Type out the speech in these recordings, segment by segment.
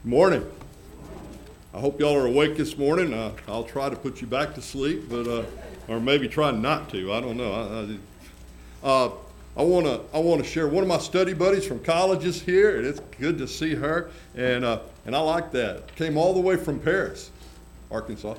Morning. I hope y'all are awake this morning. I'll try to put you back to sleep, but or maybe try not to. I don't know. I want to share one of my study buddies from college is here, and it's good to see her. And I like that. Came all the way from Paris, Arkansas.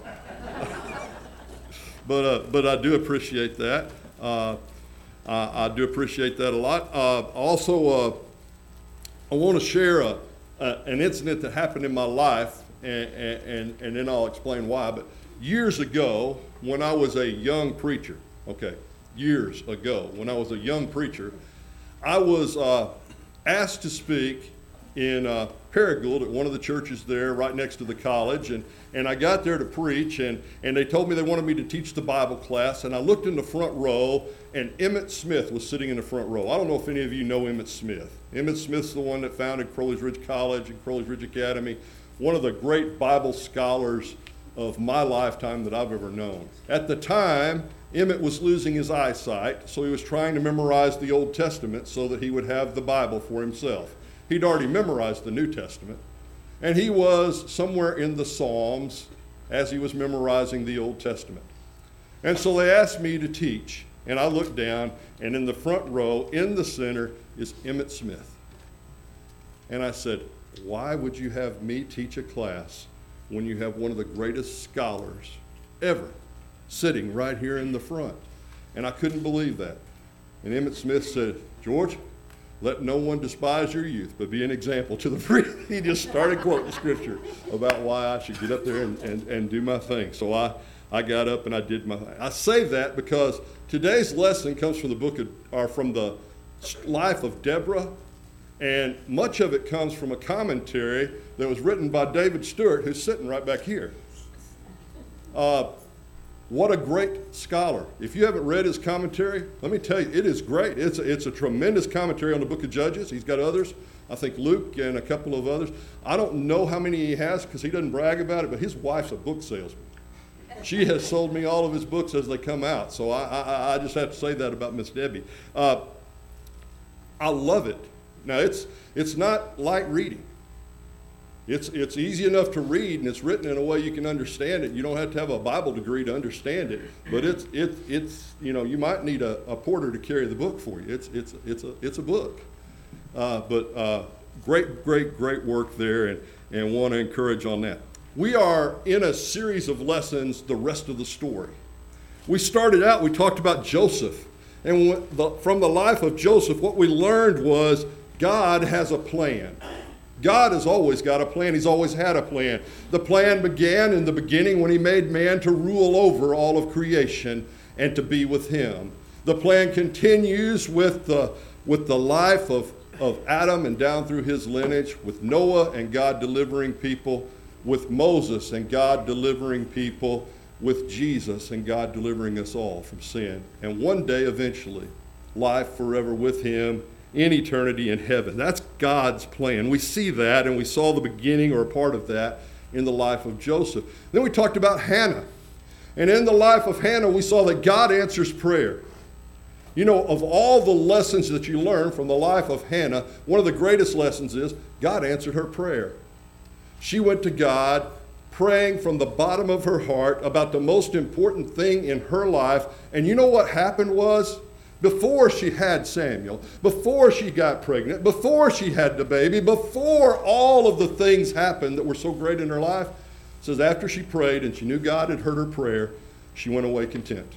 But I do appreciate that. I do appreciate that a lot. Also, I want to share an incident that happened in my life, and then I'll explain why. But years ago, when I was a young preacher, years ago, when I was a young preacher, I was asked to speak in Paragould at one of the churches there right next to the college, and I got there to preach, and they told me they wanted me to teach the Bible class, and I looked in the front row, and Emmitt Smith was sitting in the front row. I don't know if any of you know Emmitt Smith. Emmitt Smith's the one that founded Crowley's Ridge College and Crowley's Ridge Academy, one of the great Bible scholars of my lifetime that I've ever known. At the time, Emmitt was losing his eyesight, so he was trying to memorize the Old Testament so that he would have the Bible for himself. He'd already memorized the New Testament, and he was somewhere in the Psalms as he was memorizing the Old Testament. And so they asked me to teach, and I looked down, and in the front row, in the center, is Emmitt Smith. And I said, why would you have me teach a class when you have one of the greatest scholars ever sitting right here in the front? And I couldn't believe that. And Emmitt Smith said, George, let no one despise your youth, but be an example to the free. He just started quoting scripture about why I should get up there and do my thing. So I got up and I did my thing. I say that because today's lesson comes from from the life of Deborah, and much of it comes from a commentary that was written by David Stewart, who's sitting right back here. What a great scholar. If you haven't read his commentary, let me tell you, it is great. It's a tremendous commentary on the book of Judges. He's got others, I think Luke and a couple of others. I don't know how many he has because he doesn't brag about it, but his wife's a book salesman. She has sold me all of his books as they come out, so I just have to say that about Miss Debbie. I love it. Now, it's not light reading. It's easy enough to read, and it's written in a way you can understand it. You don't have to have a Bible degree to understand it, but it's you might need a porter to carry the book for you. It's a book, but great work there, and want to encourage on that. We are in a series of lessons, the rest of the story. We started out, we talked about Joseph, and from the life of Joseph, what we learned was God has a plan. God has always got a plan. He's always had a plan. The plan began in the beginning when he made man to rule over all of creation and to be with him. The plan continues with the life of Adam and down through his lineage, with Noah and God delivering people, with Moses and God delivering people, with Jesus and God delivering us all from sin. And one day, eventually, life forever with him in eternity in heaven. That's God's plan. We see that, and we saw the beginning or a part of that in the life of Joseph. Then we talked about Hannah. And in the life of Hannah, we saw that God answers prayer. You know, of all the lessons that you learn from the life of Hannah, one of the greatest lessons is God answered her prayer. She went to God praying from the bottom of her heart about the most important thing in her life. And you know what happened was, before she had Samuel, before she got pregnant, before she had the baby, before all of the things happened that were so great in her life, it says after she prayed and she knew God had heard her prayer, she went away content.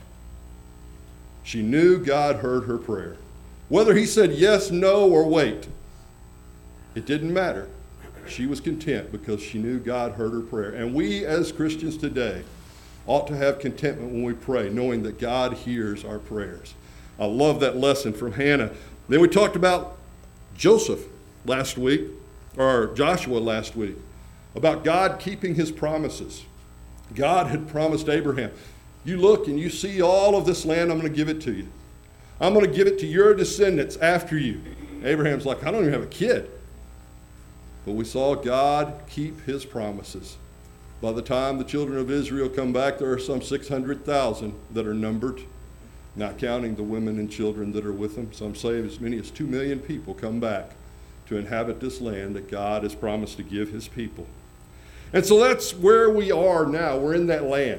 She knew God heard her prayer. Whether he said yes, no, or wait, it didn't matter. She was content because she knew God heard her prayer. And we as Christians today ought to have contentment when we pray, knowing that God hears our prayers. I love that lesson from Hannah. Then we talked about Joseph last week, or Joshua last week, about God keeping his promises. God had promised Abraham, you look and you see all of this land, I'm going to give it to you. I'm going to give it to your descendants after you. Abraham's like, I don't even have a kid. But we saw God keep his promises. By the time the children of Israel come back, there are some 600,000 that are numbered, not counting the women and children that are with them. Some say as many as 2 million people come back to inhabit this land that God has promised to give his people. And so that's where we are now. We're in that land.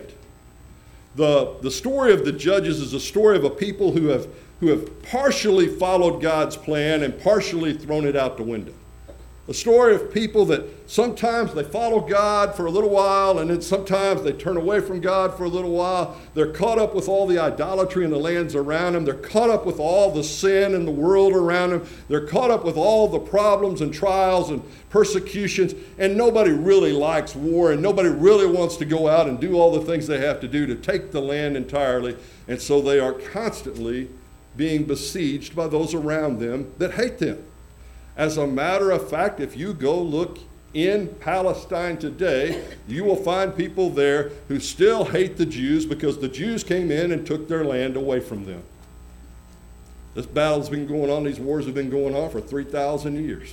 The story of the Judges is a story of a people who have partially followed God's plan and partially thrown it out the window. A story of people that sometimes they follow God for a little while, and then sometimes they turn away from God for a little while. They're caught up with all the idolatry in the lands around them. They're caught up with all the sin in the world around them. They're caught up with all the problems and trials and persecutions, and nobody really likes war, and nobody really wants to go out and do all the things they have to do to take the land entirely. And so they are constantly being besieged by those around them that hate them. As a matter of fact, if you go look in Palestine today, you will find people there who still hate the Jews because the Jews came in and took their land away from them. This battle's been going on, these wars have been going on for 3,000 years.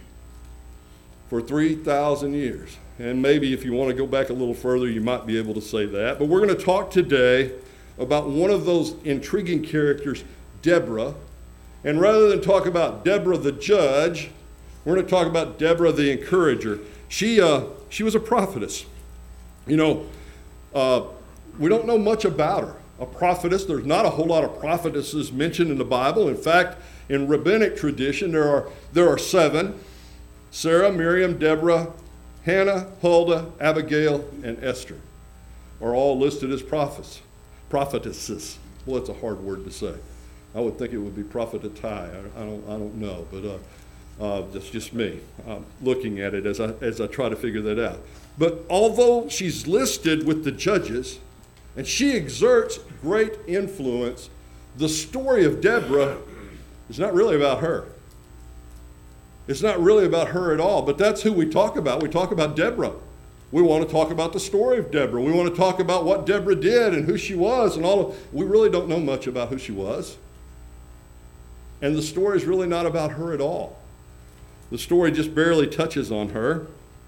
For 3,000 years. And maybe if you want to go back a little further, you might be able to say that. But we're going to talk today about one of those intriguing characters, Deborah. And rather than talk about Deborah the judge, we're going to talk about Deborah the encourager. She was a prophetess. You know, we don't know much about her. A prophetess, there's not a whole lot of prophetesses mentioned in the Bible. In fact, in rabbinic tradition, there are 7. Sarah, Miriam, Deborah, Hannah, Huldah, Abigail, and Esther are all listed as prophetesses. Well, it's a hard word to say. I would think it would be prophetai. I don't know, but that's just me looking at it as I try to figure that out. But although she's listed with the judges, and she exerts great influence, the story of Deborah is not really about her. It's not really about her at all, but that's who we talk about. We talk about Deborah. We want to talk about the story of Deborah. We want to talk about what Deborah did and who she was and all of. We really don't know much about who she was. And the story is really not about her at all. The story just barely touches on her.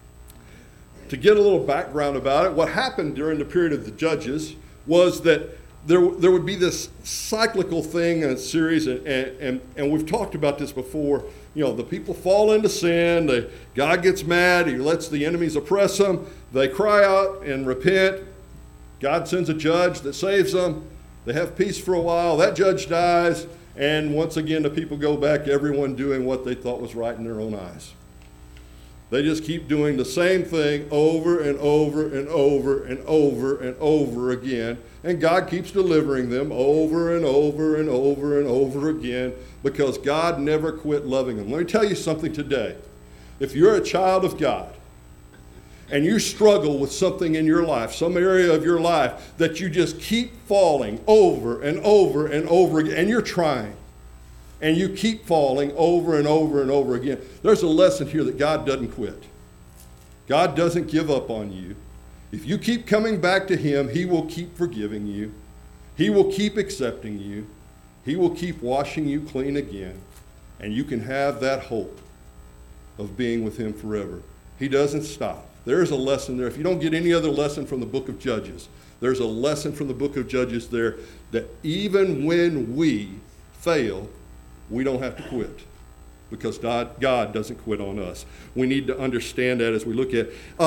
To get a little background about it, what happened during the period of the Judges was that there would be this cyclical thing in a series, and we've talked about this before. You know, the people fall into sin, God gets mad, he lets the enemies oppress them, they cry out and repent, God sends a judge that saves them, they have peace for a while, that judge dies, and once again the people go back, everyone doing what they thought was right in their own eyes. They just keep doing the same thing over and over and over and over and over again. And God keeps delivering them over and over and over and over again because God never quit loving them. Let me tell you something today. If you're a child of God and you struggle with something in your life, some area of your life that you just keep falling over and over and over again, and you're trying, and you keep falling over and over and over again, there's a lesson here that God doesn't quit. God doesn't give up on you. If you keep coming back to him, he will keep forgiving you. He will keep accepting you. He will keep washing you clean again. And you can have that hope of being with him forever. He doesn't stop. There's a lesson there. If you don't get any other lesson from the book of Judges, there's a lesson from the book of Judges there that even when we fail, we don't have to quit because God doesn't quit on us. We need to understand that as we look at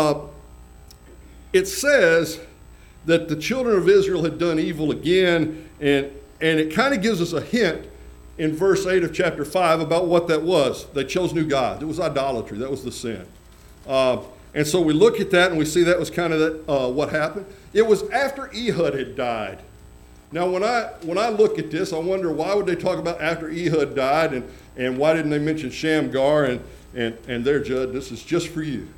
it says that the children of Israel had done evil again, and it kind of gives us a hint in verse 8 of chapter 5 about what that was. They chose new gods. It was idolatry. That was the sin. And so we look at that and we see that was kind of what happened. It was after Ehud had died. Now, when I look at this, I wonder why would they talk about after Ehud died, and why didn't they mention Shamgar and their judge? This is just for you.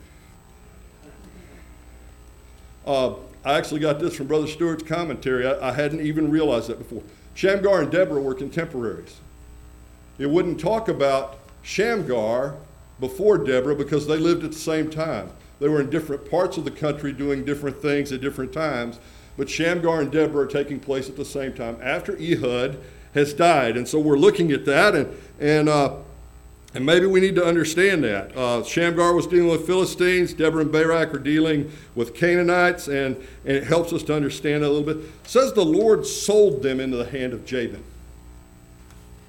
I actually got this from Brother Stewart's commentary. I hadn't even realized that before. Shamgar and Deborah were contemporaries. It wouldn't talk about Shamgar before Deborah because they lived at the same time. They were in different parts of the country doing different things at different times. But Shamgar and Deborah are taking place at the same time after Ehud has died. And so we're looking at that, and maybe we need to understand that. Shamgar was dealing with Philistines. Deborah and Barak are dealing with Canaanites, and it helps us to understand that a little bit. It says the Lord sold them into the hand of Jabin.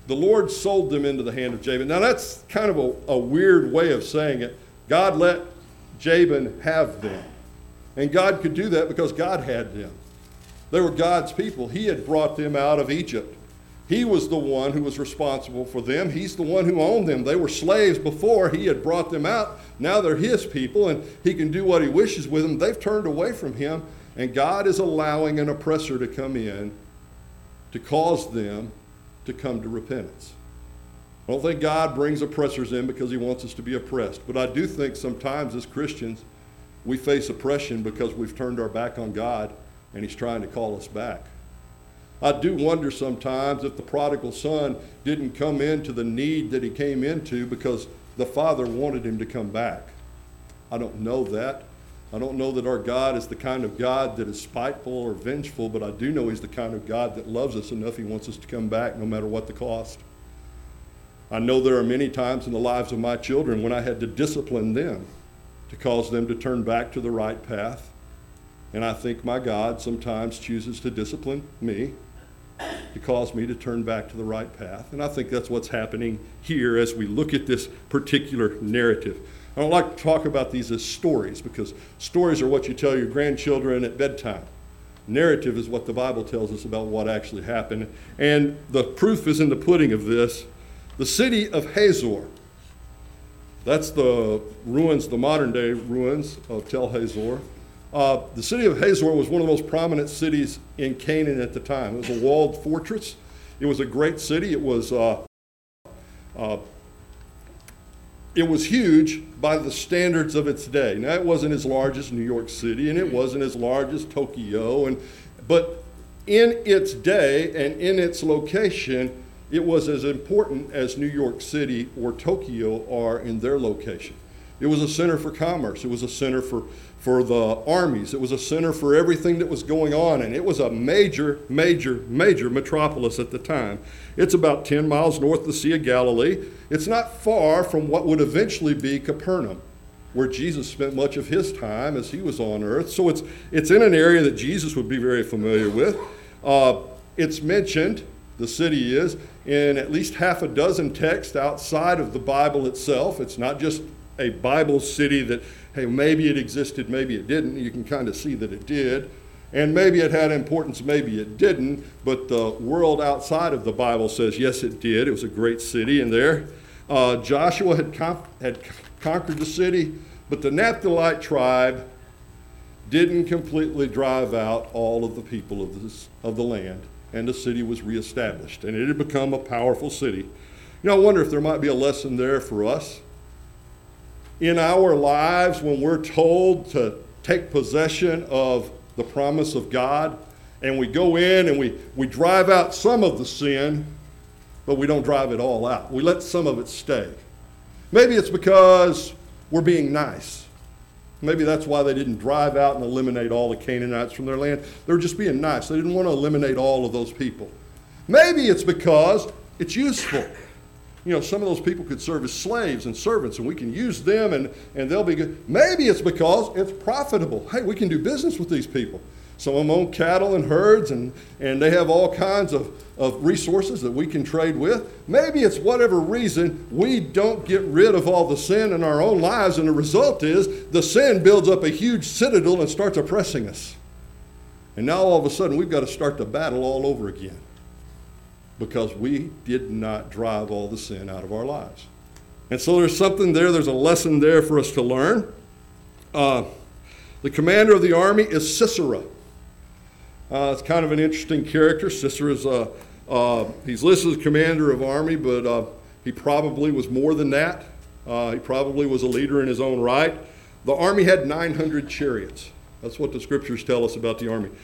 the Lord sold them into the hand of Jabin. Now that's kind of a weird way of saying it. God let Jabin have them. And God could do that because God had them. They were God's people. He had brought them out of Egypt. He was the one who was responsible for them. He's the one who owned them. They were slaves before. He had brought them out. Now they're his people, and he can do what he wishes with them. They've turned away from him, and God is allowing an oppressor to come in to cause them to come to repentance. I don't think God brings oppressors in because he wants us to be oppressed. But I do think sometimes as Christians, we face oppression because we've turned our back on God, and he's trying to call us back. I do wonder sometimes if the prodigal son didn't come into the need that he came into because the father wanted him to come back. I don't know that. I don't know that our God is the kind of God that is spiteful or vengeful, but I do know he's the kind of God that loves us enough he wants us to come back no matter what the cost. I know there are many times in the lives of my children when I had to discipline them to cause them to turn back to the right path. And I think my God sometimes chooses to discipline me to cause me to turn back to the right path. And I think that's what's happening here as we look at this particular narrative. I don't like to talk about these as stories because stories are what you tell your grandchildren at bedtime. Narrative is what the Bible tells us about what actually happened. And the proof is in the pudding of this. The city of Hazor, that's the ruins, the modern day ruins of Tel Hazor. The city of Hazor was one of the most prominent cities in Canaan at the time. It was a walled fortress. It was a great city. It was huge by the standards of its day. Now, it wasn't as large as New York City, and it wasn't as large as Tokyo, but in its day and in its location, it was as important as New York City or Tokyo are in their location. It was a center for commerce. It was a center for the armies. It was a center for everything that was going on, and it was a major, major, major metropolis at the time. It's about 10 miles north of the Sea of Galilee. It's not far from what would eventually be Capernaum, where Jesus spent much of his time as he was on earth. So it's in an area that Jesus would be very familiar with. It's mentioned, the city is, in at least half a dozen texts outside of the Bible itself. It's not just a Bible city that, hey, maybe it existed, maybe it didn't. You can kind of see that it did. And maybe it had importance, maybe it didn't. But the world outside of the Bible says, yes, it did. It was a great city in there. Joshua had conquered the city, but the Naphthalite tribe didn't completely drive out all of the people of the land. And the city was reestablished. And it had become a powerful city. You know, I wonder if there might be a lesson there for us. In our lives, when we're told to take possession of the promise of God, and we go in and we drive out some of the sin, but we don't drive it all out. We let some of it stay. Maybe it's because we're being nice. Maybe that's why they didn't drive out and eliminate all the Canaanites from their land. They were just being nice. They didn't want to eliminate all of those people. Maybe it's because it's useful. You know, some of those people could serve as slaves and servants, and we can use them, and they'll be good. Maybe it's because it's profitable. Hey, we can do business with these people. Some of them own cattle and herds, and they have all kinds of resources that we can trade with. Maybe it's whatever reason we don't get rid of all the sin in our own lives, and the result is the sin builds up a huge citadel and starts oppressing us. And now all of a sudden we've got to start the battle all over again, because we did not drive all the sin out of our lives. And so there's something there, there's a lesson there for us to learn. The commander of the army is Sisera. It's kind of an interesting character. Sisera's, he's listed as commander of army, but he probably was more than that. He probably was a leader in his own right. The army had 900 chariots. That's what the scriptures tell us about the army.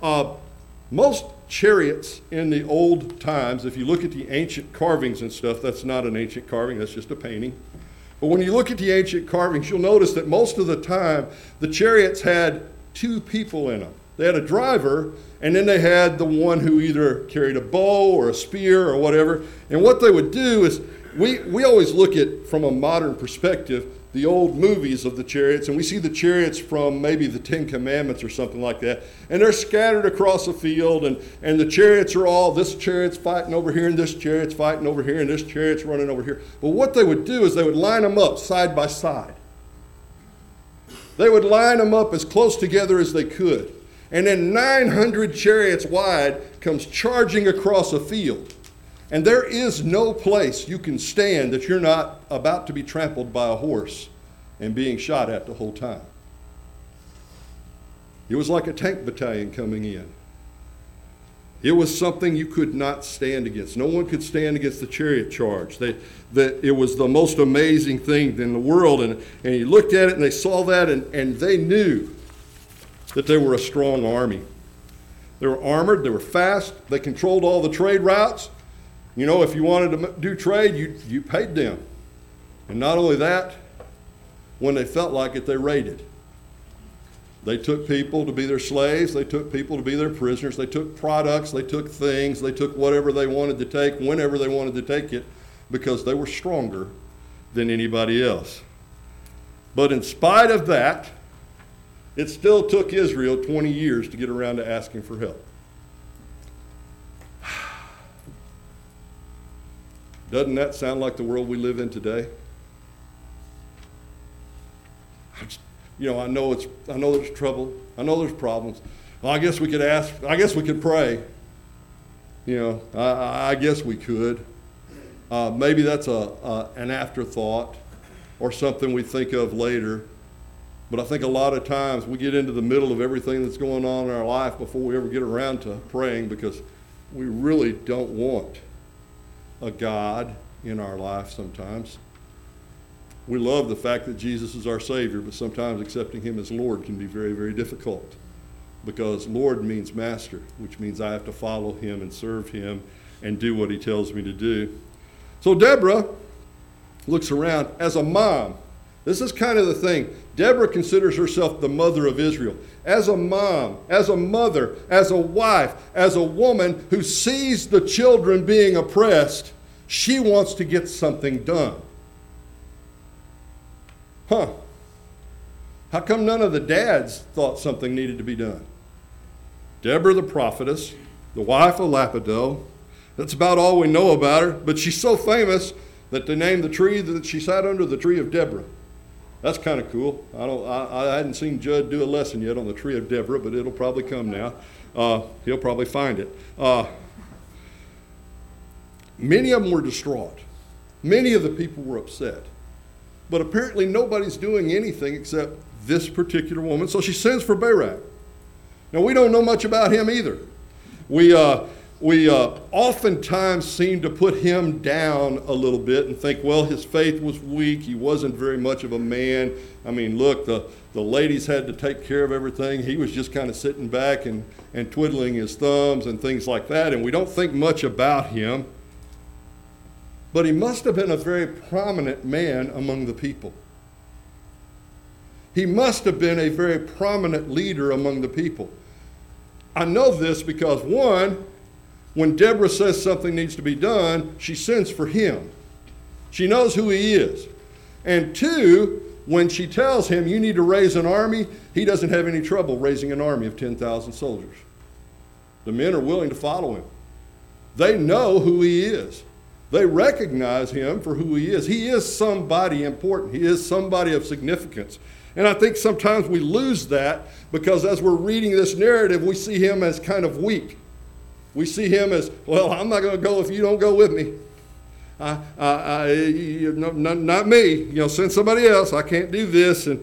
Most chariots in the old times, if you look at the ancient carvings and stuff, that's not an ancient carving, that's just a painting. But when you look at the ancient carvings, you'll notice that most of the time, the chariots had two people in them. They had a driver, and then they had the one who either carried a bow or a spear or whatever. And what they would do is, we always look at, from a modern perspective, the old movies of the chariots, and we see the chariots from maybe the Ten Commandments or something like that, and they're scattered across the field, and the chariots are all, this chariot's fighting over here, and this chariot's fighting over here, and this chariot's running over here. But what they would do is they would line them up side by side. They would line them up as close together as they could. And then 900 chariots wide comes charging across a field. And there is no place you can stand that you're not about to be trampled by a horse and being shot at the whole time. It was like a tank battalion coming in. It was something you could not stand against. No one could stand against the chariot charge. It was the most amazing thing in the world. And you looked at it and they saw that and they knew that they were a strong army. They were armored, they were fast, they controlled all the trade routes. You know, if you wanted to do trade, you paid them. And not only that, when they felt like it, they raided. They took people to be their slaves. They took people to be their prisoners. They took products. They took things. They took whatever they wanted to take, whenever they wanted to take it, because they were stronger than anybody else. But in spite of that, it still took Israel 20 years to get around to asking for help. Doesn't that sound like the world we live in today? I know there's trouble. I know there's problems. Well, I guess we could ask. I guess we could pray. I guess we could. Maybe that's an afterthought or something we think of later. But I think a lot of times we get into the middle of everything that's going on in our life before we ever get around to praying, because we really don't want a God in our life sometimes. We love the fact that Jesus is our Savior, but sometimes accepting Him as Lord can be very, very difficult, because Lord means master, which means I have to follow Him and serve Him and do what He tells me to do. So Deborah looks around as a mom. This is kind of the thing. Deborah considers herself the mother of Israel. As a mom, as a mother, as a wife, as a woman who sees the children being oppressed, she wants to get something done. How come none of the dads thought something needed to be done? Deborah the prophetess, the wife of Lapidoth, that's about all we know about her, but she's so famous that they named the tree that she sat under the tree of Deborah. That's kind of cool. I hadn't seen Judd do a lesson yet on the tree of Deborah, but it'll probably come now. He'll probably find it. Many of them were distraught. Many of the people were upset. But apparently nobody's doing anything except this particular woman. So she sends for Barak. Now, we don't know much about him either. We oftentimes seem to put him down a little bit and think, well, his faith was weak. He wasn't very much of a man. I mean, look, the ladies had to take care of everything. He was just kind of sitting back and twiddling his thumbs and things like that. And we don't think much about him. But he must have been a very prominent man among the people. He must have been a very prominent leader among the people. I know this because, one, when Deborah says something needs to be done, she sends for him. She knows who he is. And two, when she tells him you need to raise an army, he doesn't have any trouble raising an army of 10,000 soldiers. The men are willing to follow him. They know who he is. They recognize him for who he is. He is somebody important. He is somebody of significance. And I think sometimes we lose that because as we're reading this narrative, we see him as kind of weak. We see him as, well, I'm not going to go if you don't go with me. Not me. Send somebody else. I can't do this. And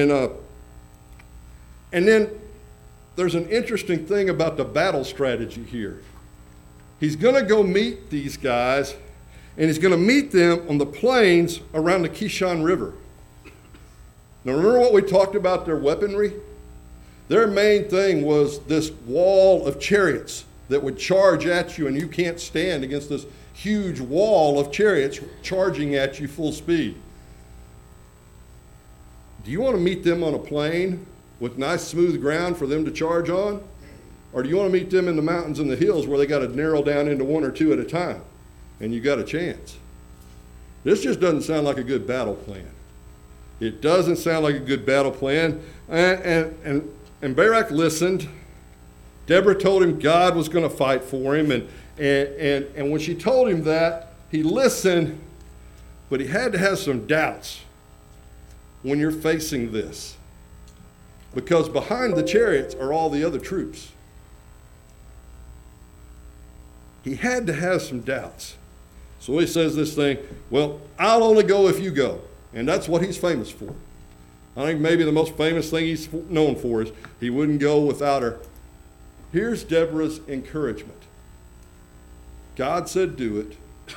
then there's an interesting thing about the battle strategy here. He's going to go meet these guys, and he's going to meet them on the plains around the Kishon River. Now, remember what we talked about their weaponry? Their main thing was this wall of chariots that would charge at you, and you can't stand against this huge wall of chariots charging at you full speed. Do you want to meet them on a plain with nice smooth ground for them to charge on? Or do you want to meet them in the mountains and the hills where they got to narrow down into one or two at a time and you got a chance? This just doesn't sound like a good battle plan. It doesn't sound like a good battle plan. And Barak listened. Deborah told him God was going to fight for him. And when she told him that, he listened, but he had to have some doubts when you're facing this. Because behind the chariots are all the other troops. He had to have some doubts. So he says this thing, well, I'll only go if you go. And that's what he's famous for. I think maybe the most famous thing he's known for is he wouldn't go without her. Here's Deborah's encouragement. God said do it.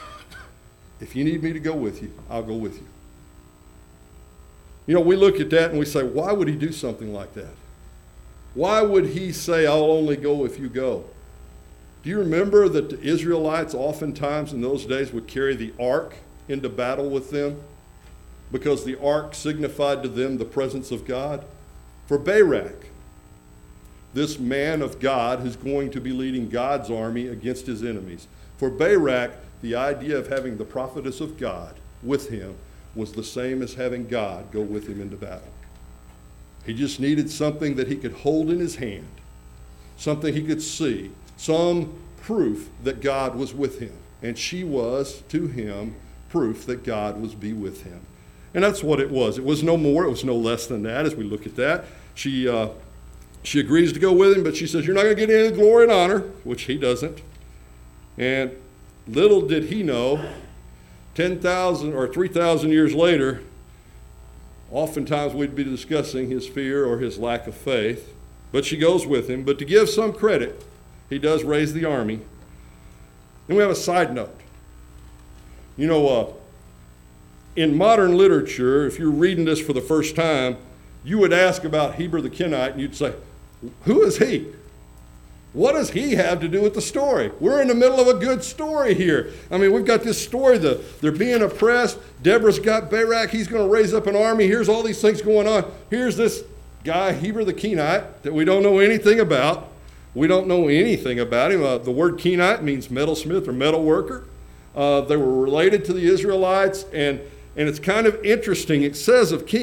If you need me to go with you, I'll go with you. You know, we look at that and we say, why would he do something like that? Why would he say, I'll only go if you go? Do you remember that the Israelites oftentimes in those days would carry the ark into battle with them? Because the ark signified to them the presence of God. For Barak, this man of God who's going to be leading God's army against his enemies. For Barak, the idea of having the prophetess of God with him was the same as having God go with him into battle. He just needed something that he could hold in his hand, something he could see, some proof that God was with him. And she was, to him, proof that God was be with him. And that's what it was. It was no more, it was no less than that as we look at that. She agrees to go with him, but she says, you're not going to get any glory and honor, which he doesn't. And little did he know, 10,000 or 3,000 years later, oftentimes we'd be discussing his fear or his lack of faith. But she goes with him. But to give some credit, he does raise the army. And we have a side note. You know, in modern literature, if you're reading this for the first time, you would ask about Heber the Kenite, and you'd say, who is he? What does he have to do with the story? We're in the middle of a good story here. I mean, we've got this story, they're being oppressed. Deborah's got Barak, he's going to raise up an army. Here's all these things going on. Here's this guy, Heber the Kenite, that we don't know anything about. We don't know anything about him. The word Kenite means metalsmith or metal worker. They were related to the Israelites, and it's kind of interesting. It says of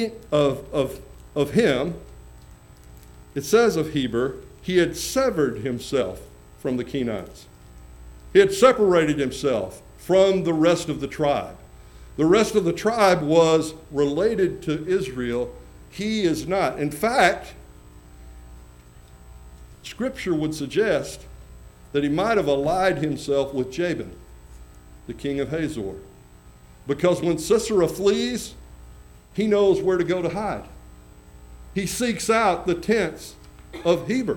him, it says of Heber, he had severed himself from the Kenites. He had separated himself from the rest of the tribe. The rest of the tribe was related to Israel. He is not. In fact, Scripture would suggest that he might have allied himself with Jabin, the king of Hazor. Because when Sisera flees, he knows where to go to hide. He seeks out the tents of Heber.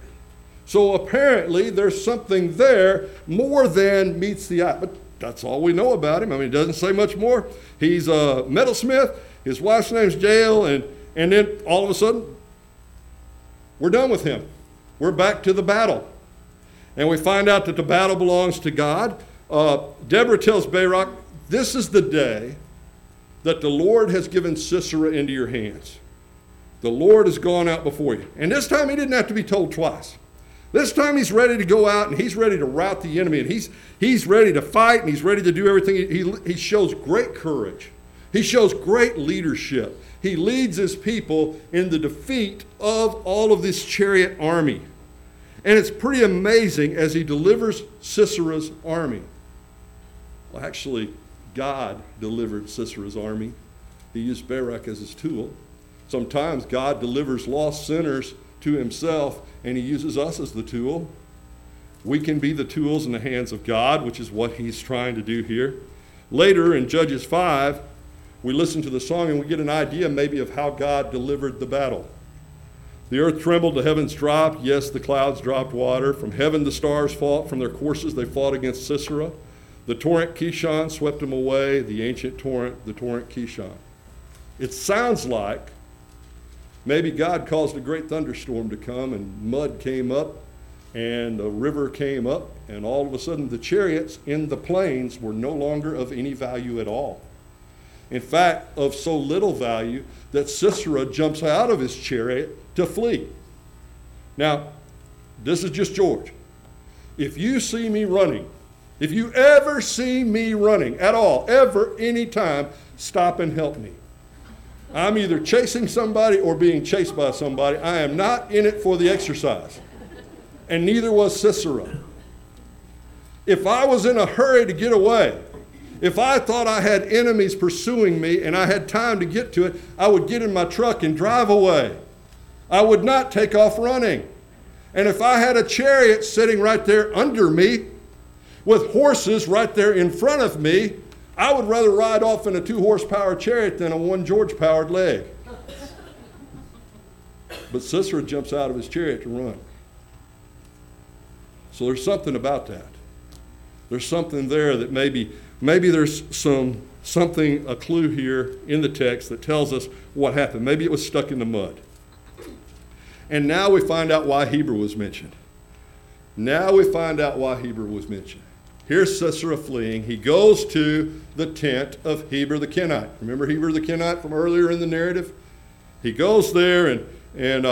So apparently there's something there more than meets the eye. But that's all we know about him. I mean, it doesn't say much more. He's a metalsmith. His wife's name's Jael. And then all of a sudden, we're done with him. We're back to the battle. And we find out that the battle belongs to God. Deborah tells Barak, this is the day that the Lord has given Sisera into your hands. The Lord has gone out before you. And this time he didn't have to be told twice. This time he's ready to go out and he's ready to rout the enemy. And he's ready to fight and he's ready to do everything. He shows great courage. He shows great leadership. He leads his people in the defeat of all of this chariot army. And it's pretty amazing as he delivers Sisera's army. Well, actually, God delivered Sisera's army. He used Barak as his tool. Sometimes God delivers lost sinners to himself, and he uses us as the tool. We can be the tools in the hands of God, which is what he's trying to do here. Later in Judges 5, we listen to the song and we get an idea maybe of how God delivered the battle. The earth trembled, the heavens dropped. Yes, the clouds dropped water. From heaven the stars fought. From their courses they fought against Sisera. The torrent Kishon swept him away, the ancient torrent, the torrent Kishon. It sounds like maybe God caused a great thunderstorm to come and mud came up and a river came up, and all of a sudden the chariots in the plains were no longer of any value at all. In fact, of so little value that Sisera jumps out of his chariot to flee. Now, this is just George. If you see me running If you ever see me running at all, ever, anytime, stop and help me. I'm either chasing somebody or being chased by somebody. I am not in it for the exercise. And neither was Sisera. If I was in a hurry to get away, if I thought I had enemies pursuing me and I had time to get to it, I would get in my truck and drive away. I would not take off running. And if I had a chariot sitting right there under me with horses right there in front of me, I would rather ride off in a 2-horsepower chariot than a 1 George-powered leg. But Sisera jumps out of his chariot to run. So there's something about that. There's something there that maybe there's something, a clue here in the text that tells us what happened. Maybe it was stuck in the mud. And now we find out why Heber was mentioned. Now we find out why Heber was mentioned. Here's Sisera fleeing. He goes to the tent of Heber the Kenite. Remember Heber the Kenite from earlier in the narrative? He goes there and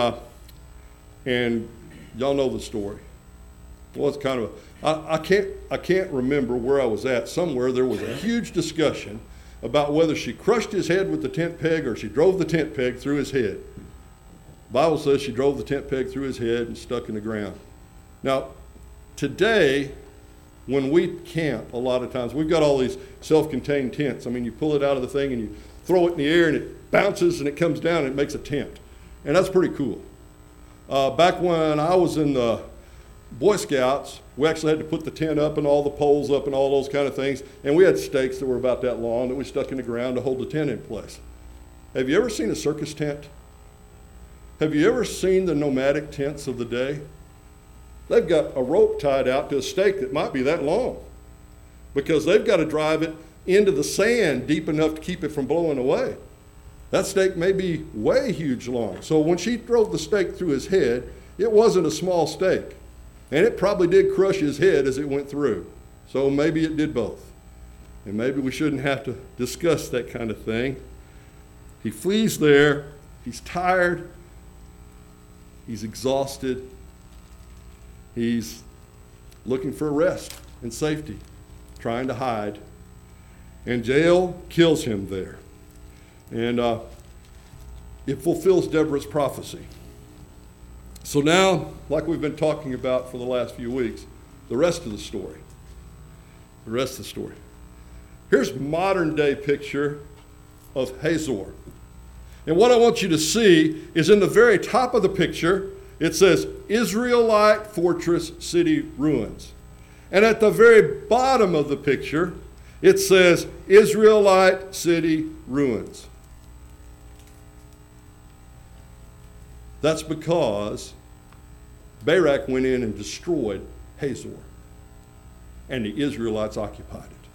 y'all know the story. Well, it's kind of I can't remember where I was at. Somewhere there was a huge discussion about whether she crushed his head with the tent peg or she drove the tent peg through his head. The Bible says she drove the tent peg through his head and stuck in the ground. Now, today, when we camp, a lot of times, we've got all these self-contained tents. I mean, you pull it out of the thing and you throw it in the air and it bounces and it comes down and it makes a tent. And that's pretty cool. Back when I was in the Boy Scouts, we actually had to put the tent up and all the poles up and all those kind of things. And we had stakes that were about that long that we stuck in the ground to hold the tent in place. Have you ever seen a circus tent? Have you ever seen the nomadic tents of the day? They've got a rope tied out to a stake that might be that long because they've got to drive it into the sand deep enough to keep it from blowing away. That stake may be way huge long. So when she drove the stake through his head, it wasn't a small stake. And it probably did crush his head as it went through. So maybe it did both. And maybe we shouldn't have to discuss that kind of thing. He flees there. He's tired. He's exhausted. He's looking for rest and safety, trying to hide. And Jael kills him there. And it fulfills Deborah's prophecy. So now, like we've been talking about for the last few weeks, the rest of the story. The rest of the story. Here's modern day picture of Hazor. And what I want you to see is in the very top of the picture, it says Israelite fortress city ruins. And at the very bottom of the picture, it says Israelite city ruins. That's because Barak went in and destroyed Hazor, and the Israelites occupied it.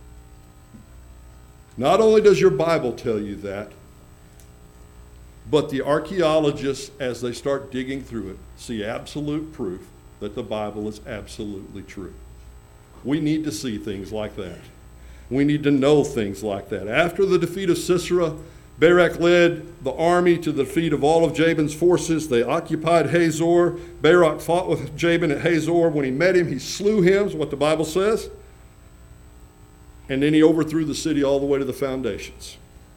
Not only does your Bible tell you that, but the archaeologists, as they start digging through it, see absolute proof that the Bible is absolutely true. We need to see things like that. We need to know things like that. After the defeat of Sisera, Barak led the army to the defeat of all of Jabin's forces. They occupied Hazor. Barak fought with Jabin at Hazor. When he met him, he slew him, is what the Bible says. And then he overthrew the city all the way to the foundations.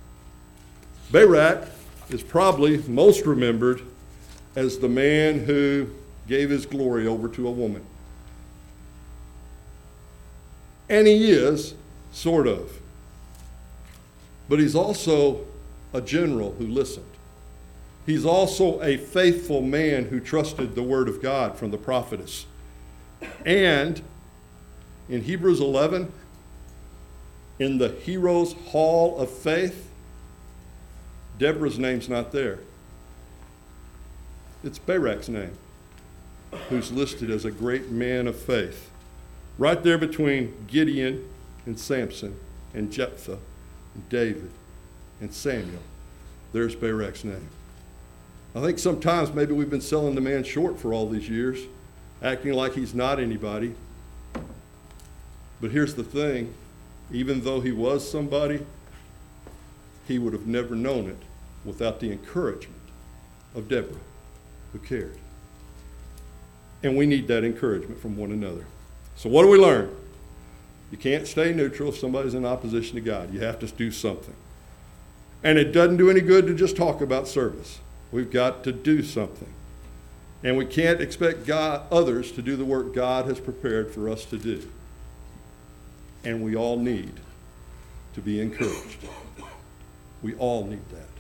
Barak is probably most remembered as the man who gave his glory over to a woman. And he is, sort of. But he's also a general who listened. He's also a faithful man who trusted the word of God from the prophetess. And in Hebrews 11, in the Heroes Hall of Faith, Deborah's name's not there. It's Barak's name, who's listed as a great man of faith. Right there between Gideon and Samson and Jephthah and David and Samuel, there's Barak's name. I think sometimes maybe we've been selling the man short for all these years, acting like he's not anybody. But here's the thing, even though he was somebody, he would have never known it without the encouragement of Deborah, who cared. And we need that encouragement from one another. So what do we learn? You can't stay neutral if somebody's in opposition to God. You have to do something. And it doesn't do any good to just talk about service. We've got to do something. And we can't expect others to do the work God has prepared for us to do. And we all need to be encouraged. We all need that.